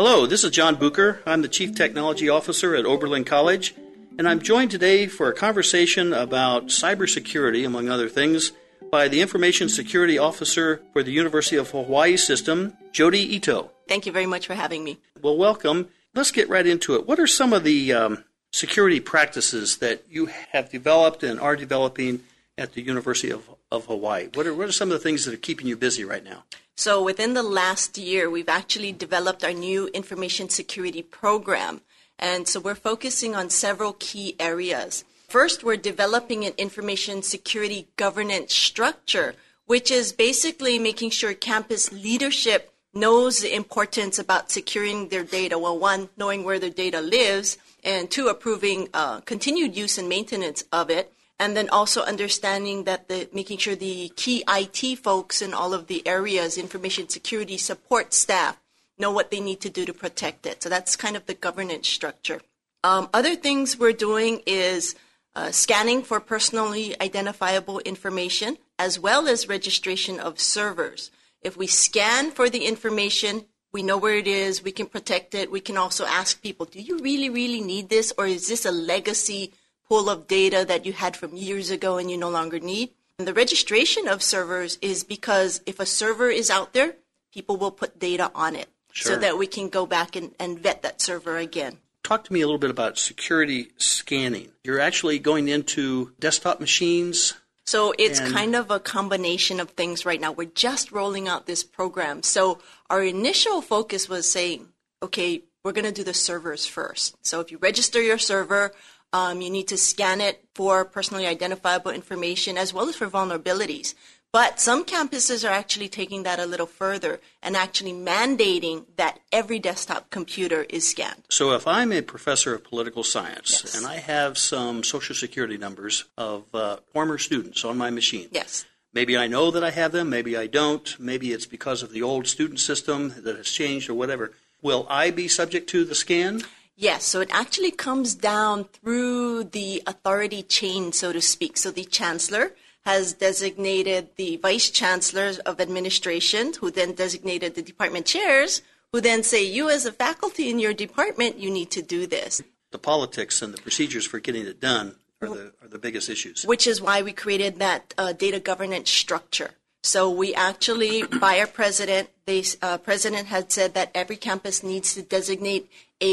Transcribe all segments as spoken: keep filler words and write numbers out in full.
Hello, this is John Bucher. I'm the Chief Technology Officer at Oberlin College, and I'm joined today for a conversation about cybersecurity, among other things, by the Information Security Officer for the University of Hawaii System, Jody Ito. Thank you very much for having me. Well, welcome. Let's get right into it. What are some of the um, security practices that you have developed and are developing at the University of, of Hawaii? What are, what are some of the things that are keeping you busy right now? So within the last year, we've actually developed our new information security program. And so we're focusing on several key areas. First, we're developing an information security governance structure, which is basically making sure campus leadership knows the importance about securing their data. Well, one, knowing where their data lives, and two, approving uh, continued use and maintenance of it. And then also understanding that the making sure the key I T folks in all of the areas, information security support staff, know what they need to do to protect it. So that's kind of the governance structure. Um, other things we're doing is uh, scanning for personally identifiable information, as well as registration of servers. If we scan for the information, we know where it is, we can protect it. We can also ask people, do you really, really need this, or is this a legacy pool of data that you had from years ago and you no longer need? And the registration of servers is because if a server is out there, people will put data on it. Sure. So that we can go back and, and vet that server again. Talk to me a little bit about security scanning. You're actually going into desktop machines. So it's and... kind of a combination of things right now. We're just rolling out this program. So our initial focus was saying, okay, we're going to do the servers first. So if you register your server, um, you need to scan it for personally identifiable information as well as for vulnerabilities. But some campuses are actually taking that a little further and actually mandating that every desktop computer is scanned. So if I'm a professor of political science yes. and I have some social security numbers of uh, former students on my machine, yes. maybe I know that I have them, maybe I don't, maybe it's because of the old student system that has changed or whatever, will I be subject to the scan? Yes, so it actually comes down through the authority chain, so to speak. So the chancellor has designated the vice chancellors of administration, who then designated the department chairs, who then say, you as a faculty in your department, you need to do this. The politics and the procedures for getting it done are the, are the biggest issues. Which is why we created that uh, data governance structure. So we actually, by our president, the uh, president had said that every campus needs to designate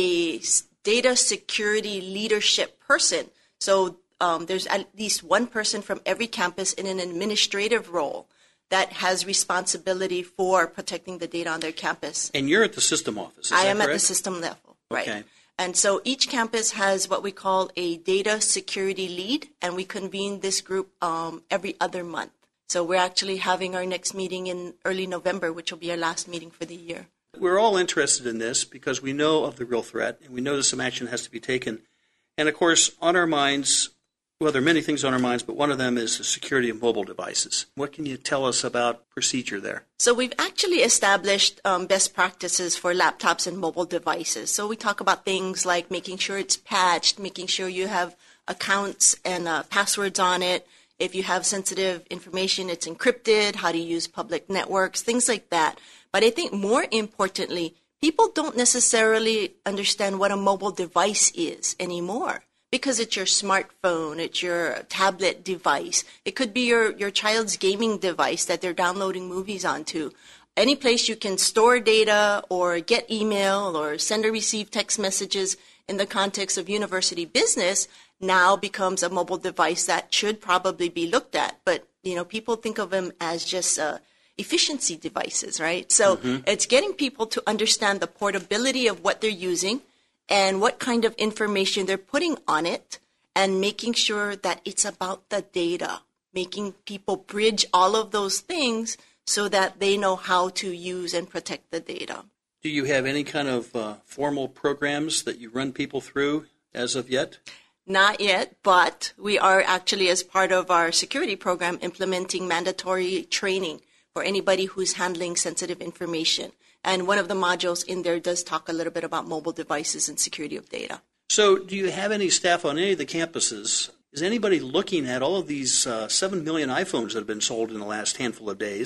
a data security leadership person. So Um, there's at least one person from every campus in an administrative role that has responsibility for protecting the data on their campus. And you're at the system office, is I that am correct? at the system level, right. Okay. And so each campus has what we call a data security lead, and we convene this group um, every other month. So we're actually having our next meeting in early November, which will be our last meeting for the year. We're all interested in this because we know of the real threat, and we know that some action has to be taken. And, of course, on our minds, well, there are many things on our minds, but one of them is the security of mobile devices. What can you tell us about procedure there? So we've actually established um, best practices for laptops and mobile devices. So we talk about things like making sure it's patched, making sure you have accounts and uh, passwords on it. If you have sensitive information, it's encrypted, how to use public networks, things like that. But I think more importantly, people don't necessarily understand what a mobile device is anymore. Because it's your smartphone, it's your tablet device. It could be your, your child's gaming device that they're downloading movies onto. Any place you can store data or get email or send or receive text messages in the context of university business now becomes a mobile device that should probably be looked at. But, you know, people think of them as just uh, efficiency devices, right? So mm-hmm. it's getting people to understand the portability of what they're using and what kind of information they're putting on it, and making sure that it's about the data, making people bridge all of those things so that they know how to use and protect the data. Do you have any kind of uh, formal programs that you run people through as of yet? Not yet, but we are actually, as part of our security program, implementing mandatory training for anybody who's handling sensitive information. And one of the modules in there does talk a little bit about mobile devices and security of data. So do you have any staff on any of the campuses? Is anybody looking at all of these uh, seven million iPhones that have been sold in the last handful of days?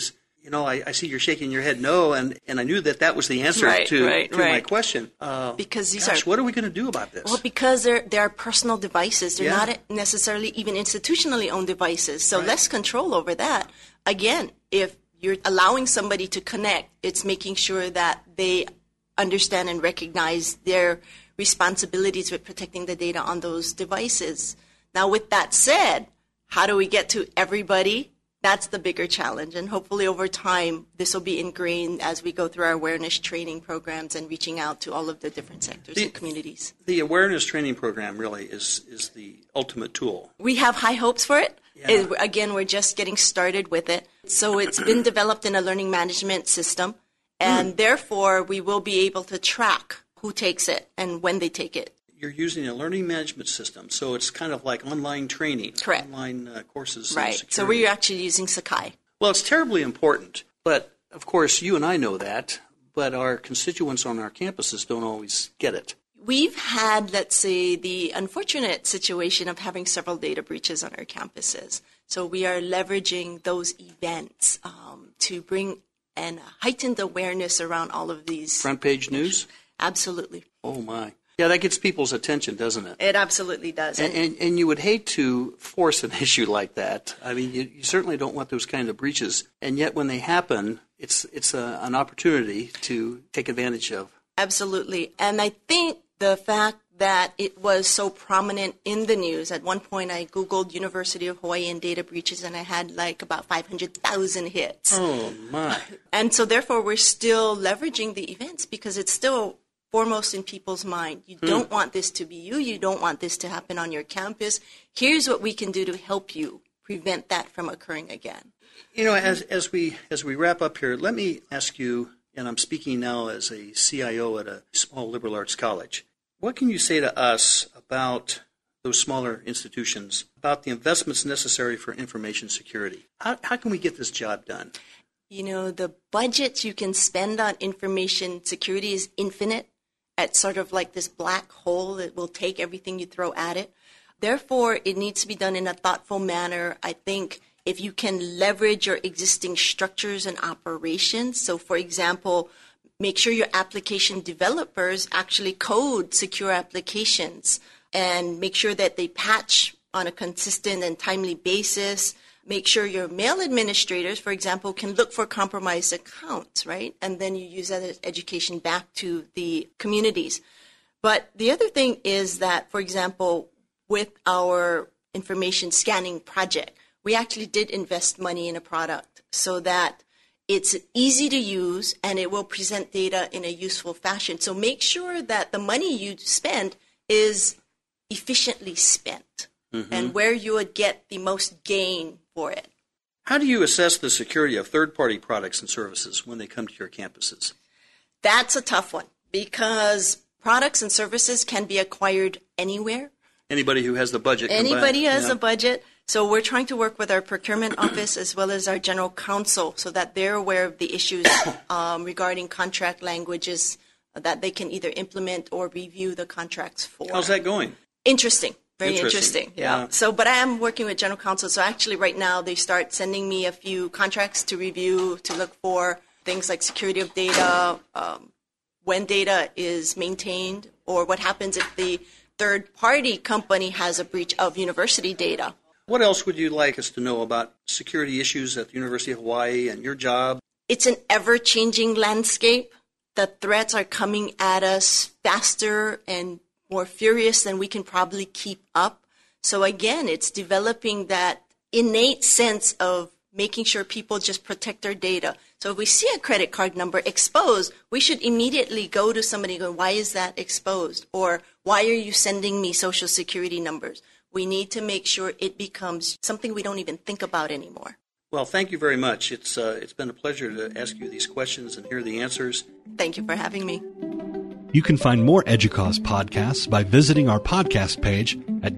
you know, I, I see you're shaking your head no, and, and I knew that that was the answer right, to, right, to right. my question. Uh, because these gosh, are, what are we going to do about this? Well, because they're, they're personal devices. They're Yeah. not necessarily even institutionally owned devices. So Right. less control over that. Again, if you're allowing somebody to connect, it's making sure that they understand and recognize their responsibilities with protecting the data on those devices. Now, with that said, how do we get to everybody? That's the bigger challenge. And hopefully over time, this will be ingrained as we go through our awareness training programs and reaching out to all of the different sectors The- and communities. The awareness training program really is, is the ultimate tool. We have high hopes for it. Yeah. It- again, we're just getting started with it. So it's been developed in a learning management system, and Mm. therefore we will be able to track who takes it and when they take it. You're using a learning management system, so it's kind of like online training, Correct. online uh, courses. in Right. So security. we're actually using Sakai. Well, it's terribly important, but of course you and I know that, but our constituents on our campuses don't always get it. We've had, let's say, the unfortunate situation of having several data breaches on our campuses. So we are leveraging those events um, to bring an heightened awareness around all of these. Front page news? Absolutely. Oh, my. Yeah, that gets people's attention, doesn't it? It absolutely does. And, and, and you would hate to force an issue like that. I mean, you, you certainly don't want those kind of breaches. And yet when they happen, it's, it's a, an opportunity to take advantage of. Absolutely. And I think the fact that it was so prominent in the news, at one point I Googled University of Hawaii and data breaches, and I had like about five hundred thousand hits. Oh, my. And so therefore we're still leveraging the events because it's still foremost in people's mind. You Hmm. don't want this to be you. You don't want this to happen on your campus. Here's what we can do to help you prevent that from occurring again. You know, as, as we as we wrap up here, let me ask you, and I'm speaking now as a C I O at a small liberal arts college, what can you say to us about those smaller institutions, about the investments necessary for information security? How, how can we get this job done? You know, the budget you can spend on information security is infinite. It's sort of like this black hole that will take everything you throw at it. Therefore, it needs to be done in a thoughtful manner. I think if you can leverage your existing structures and operations, so for example, make sure your application developers actually code secure applications and make sure that they patch on a consistent and timely basis. Make sure your mail administrators, for example, can look for compromised accounts, right? And then you use that as education back to the communities. But the other thing is that, for example, with our information scanning project, we actually did invest money in a product so that it's easy to use and it will present data in a useful fashion. So make sure that the money you spend is efficiently spent mm-hmm. and where you would get the most gain for it. How do you assess the security of third-party products and services when they come to your campuses? That's a tough one because products and services can be acquired anywhere. Anybody who has the budget. Anybody combined, has yeah. a budget. So we're trying to work with our procurement office as well as our general counsel so that they're aware of the issues um, regarding contract languages that they can either implement or review the contracts for. How's that going? Interesting. Very interesting. interesting. Yeah. yeah. So, but I am working with general counsel. So actually right now they start sending me a few contracts to review, to look for things like security of data, um, when data is maintained, or what happens if the third-party company has a breach of university data. What else would you like us to know about security issues at the University of Hawaii and your job? It's an ever-changing landscape. The threats are coming at us faster and more furious than we can probably keep up. So again, it's developing that innate sense of making sure people just protect their data. So if we see a credit card number exposed, we should immediately go to somebody and go, why is that exposed? Or why are you sending me social security numbers? We need to make sure it becomes something we don't even think about anymore. Well, thank you very much. It's uh, it's been a pleasure to ask you these questions and hear the answers. Thank you for having me. You can find more EDUCAUSE podcasts by visiting our podcast page at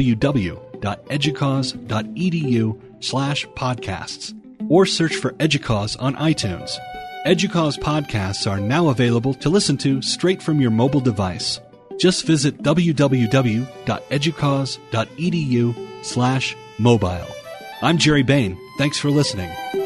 www.educause.edu slash podcasts or search for EDUCAUSE on iTunes. EDUCAUSE podcasts are now available to listen to straight from your mobile device. Just visit www.educause.edu slash mobile. I'm Jerry Bain. Thanks for listening.